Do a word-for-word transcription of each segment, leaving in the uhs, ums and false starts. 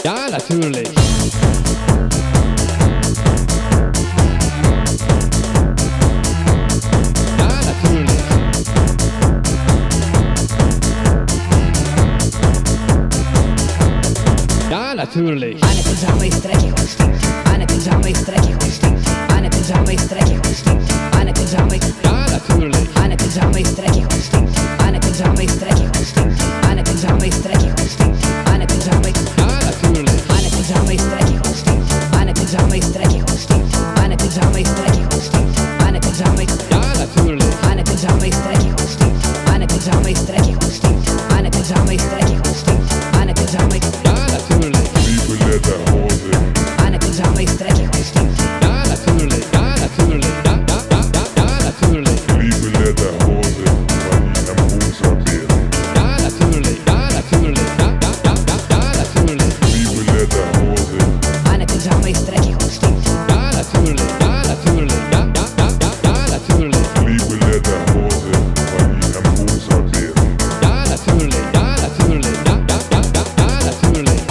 Ja, natürlich. Ja, natürlich. Ja, natürlich. Meine Pyjama ist dreckig und stinkt. Meine Pyjama ist dreckig und stinkt. Meine Pyjama ist dreckig und stinkt. Meine Pyjama ist Ja, natürlich. Meine Pyjama ist dreckig und stinkt. Meine Pyjama ist dreckig und stinkt. Meine Pyjama ist dreckig und stinkt. Meine Pyjama ist Ja, natürlich. Meine Pyjama ist dreckig und stinkt. Meine Pyjama ist dreckig und stinkt. Meine Pyjama ist dreckig und stinkt. Meine Pyjama ist Ja, natürlich. Meine Pyjama ist dreckig und stinkt. Meine Pyjama ist dreckig und stinkt. Meine Pyjama ist dreckig und stinkt. Meine Pyjama ist Ja, natürlich. Liebe Lederhose. Meine Pyjama ist dreckig und stinkt. Ja, natürlich. Ja, natürlich. Ja, ja, ja, ja, ja, natürlich. Liebe Lederhose, weil ich am Fuß wäre. Ja, natürlich. Ja, natürlich. Ja, ja, ja, ja, ja, natürlich. Liebe Lederhose, Meine Pyjama ist dreckig und stinkt. Ja, natürlich. Ja, natürlich. Ja, ja, ja, ja, ja, natürlich. liebe Lederhose, weil ich am Fuß wäre. Ja, natürlich. Ja, natürlich. Ja, ja, ja, ja, ja, natürlich.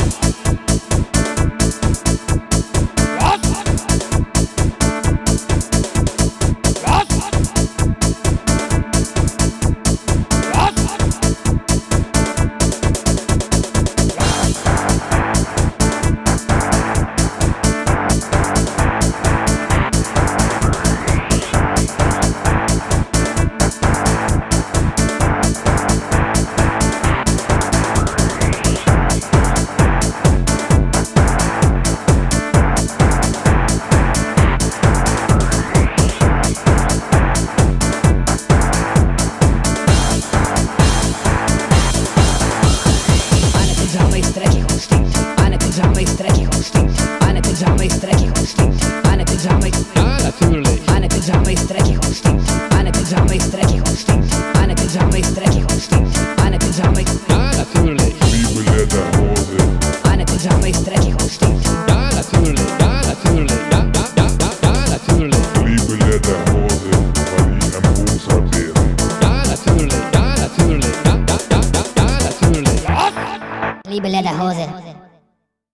Meine Pyjama ist dreckig und stinkt. Meine Pyjama ist dreckig und stinkt. Meine Pyjama ist dreckig und stinkt. Meine Pyjama ist Ja, natürlich. Meine Pyjama ist dreckig und stinkt. Meine Pyjama ist dreckig und stinkt. Meine Pyjama ist dreckig und stinkt. Meine Pyjama ist Ja, natürlich. Liebe Lederhose, Meine Pyjama ist dreckig und stinkt. Ja, natürlich. Ja, natürlich. Ja, ja, ja, ja, ja, natürlich. liebe Lederhose, weil ich am Fuß wäre. Ja, natürlich. Ja, natürlich. Ja, ja, ja, ja, ja, natürlich. Liebe Lederhose,